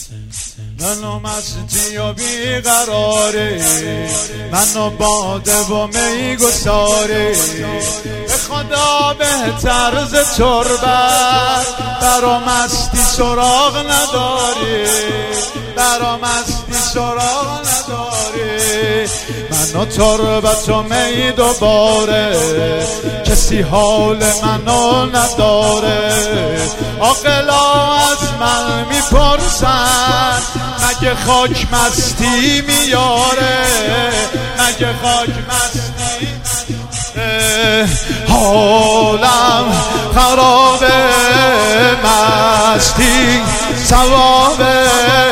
منو مستی و بیقراری، منو باده و می گساری. به خدا بهتر ز تربت برا مستی سراغ نداری، برا مستی سراغ نداری. منو تربت و می دوباره، کسی حال منو نداره. عاقلا از من میپرسن مگه خاک مستی میاره، مگه خاک مستی. حالم خرابه مستی ثوابه،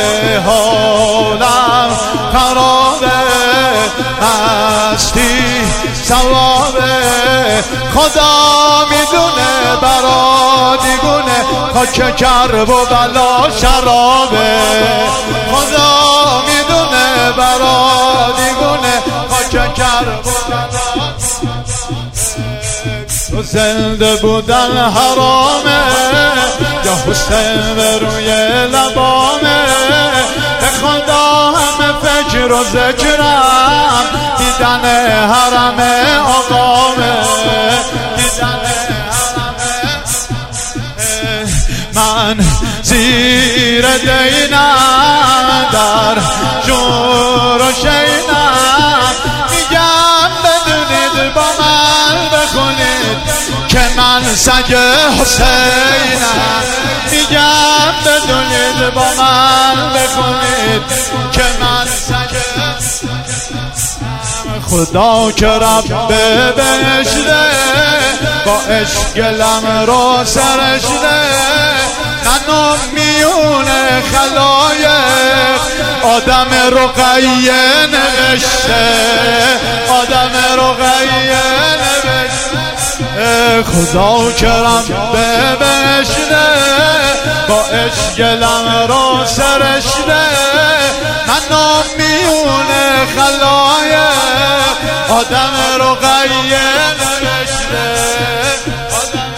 حالم خرابه مستی ثوابه. خدا میدونه برا دیگونه خاک کرب و بلا شرابه. خدا میدونه برا دیگونه خاک کرب و بلا. تو زنده بودن حرامه یا حسین به روی لبامه. به خدا همه فکر و ذکرم دیدن حرم آقامه، دیدن حرم. من زیر دینم در جور و شینم، میگم بدونید با من بخونید که من سگ حسینم. میگم بدونید با من بخونید که من سگ خدا که رب بهشته با عشق گلم رو سرشته. منو میونه خلایق آدم رقیه نوشته، آدم رقیه نوشته. خدا که رب بهشته با عشق گلم رو سرشته. منو میونه خلایق آدم رقیه نوشته، آدم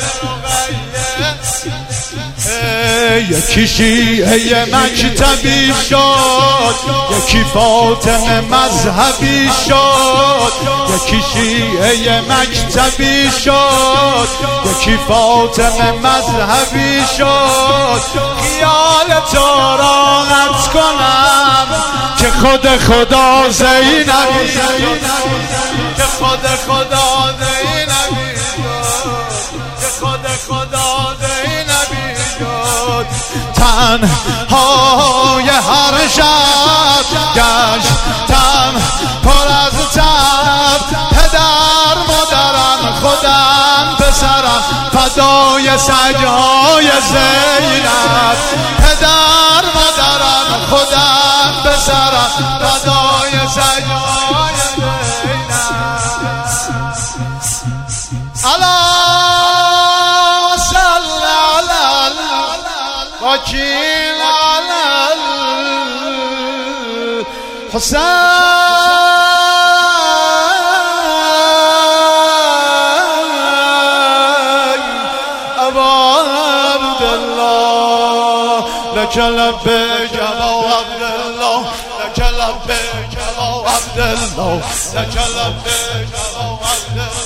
رقیه. یکی شیعه مکتبی شد، یکی فاطمه مذهبی شد. یکی شیعه مکتبی شد، یکی فاطمه مذهبی شد. خیال تو راحت کنم که خود خدا زینبی، که خود خدا زینبی، که خود خدا زینبی شد. تنهای هر شب گشتم پر از تب، پدر مادرم خودم پسرم فدای سگهای زینب. پدر مادرم خودم پسرم فدای سگهای زینب. اللهم صل علی الوکیل علی الحسین ابا عبدالله. لك لبیک ابا عبدالله، لك لبیک ابا عبدالله، لك لبیک ابا عبدالله.